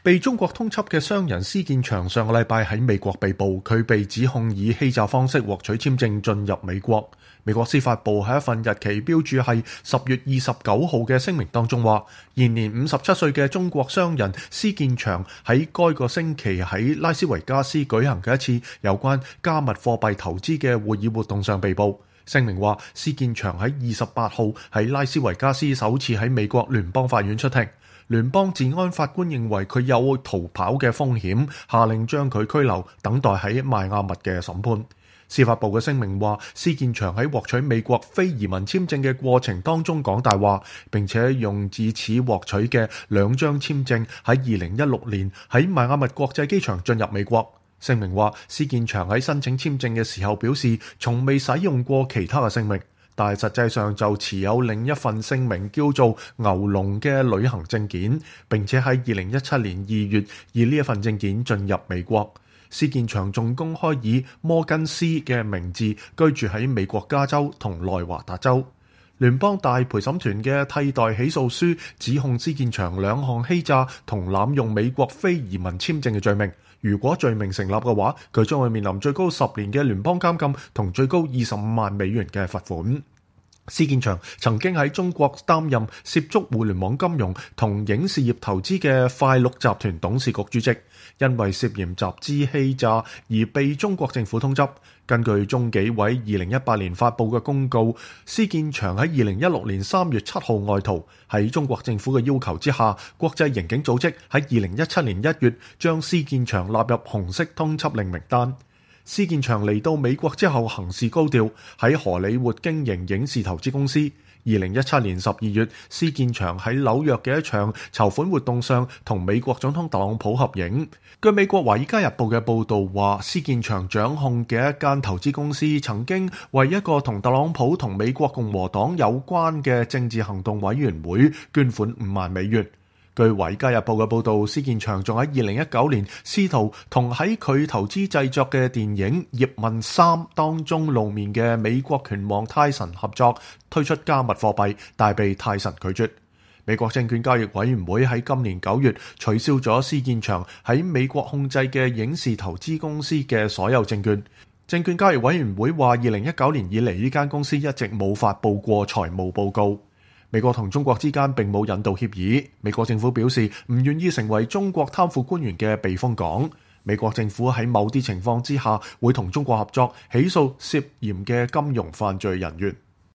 被中國通緝嘅商人施建祥上個禮拜喺美國被捕，佢被指控以欺詐方式獲取簽證進入美國。美國司法部喺一份日期標註係10月29號嘅聲明當中話，現年57歲嘅中國商人施建祥喺該個星期喺拉斯維加斯舉行嘅一次有關加密貨幣投資嘅會議活動上被捕。聲明話，施建祥喺28號喺拉斯維加斯首次喺美國聯邦法院出庭。聯邦治安法官認為佢有逃跑嘅風險，下令將佢拘留，等待喺邁阿密嘅審判。司法部嘅聲明話，施建祥喺獲取美國非移民簽證嘅過程當中講大話，並且用自此獲取嘅2張簽證喺2016年喺邁阿密國際機場進入美國。聲明話，施建祥喺申請簽證嘅時候表示，從未使用過其他嘅姓名，但係實際上就持有另一份姓名叫做牛龍嘅旅行證件，並且喺2017年2月以呢一份證件進入美國。施建祥仲公開以摩根斯嘅名字居住喺美國加州同內華達州。聯邦大陪審團嘅替代起訴書指控施建祥2項欺詐同濫用美國非移民簽證嘅罪名。如果罪名成立嘅話，佢將會面臨最高10年嘅聯邦監禁同最高25萬美元嘅罰款。施建祥曾經喺中國擔任涉足互聯網金融同影視業投資嘅快鹿集團董事局主席，因為涉嫌集資欺詐而被中國政府通緝。根據中紀委2018年發布嘅公告，施建祥喺2016年3月7號外逃，喺中國政府嘅要求之下，國際刑警組織喺2017年1月將施建祥納入紅色通緝令名單。施建祥嚟到美國之後行事高調，喺荷里活經營影視投資公司。2017年12月，施建祥喺紐約嘅一場籌款活動上同美國總統特朗普合影。據美國《華爾街日報》嘅報導話，施建祥掌控嘅一間投資公司曾經為一個同特朗普同美國共和黨有關嘅政治行動委員會捐款5萬美元。據《華爾街日報》嘅報導，施建祥仲喺2019年試圖同喺佢投資製作嘅電影《葉問3》當中露面嘅美國拳王泰臣合作推出加密貨幣，但被泰臣拒絕。美國證券交易委員會喺今年9月取消咗施建祥喺美國控制嘅影視投資公司嘅所有證券。證券交易委員會話，2019年以嚟呢間公司一直冇發佈過財務報告。美國同中國之間並冇引渡協議，美國政府表示唔願意成為中國貪腐官員嘅避風港。美國政府喺某啲情況之下會同中國合作，起訴涉嫌嘅金融犯罪人員。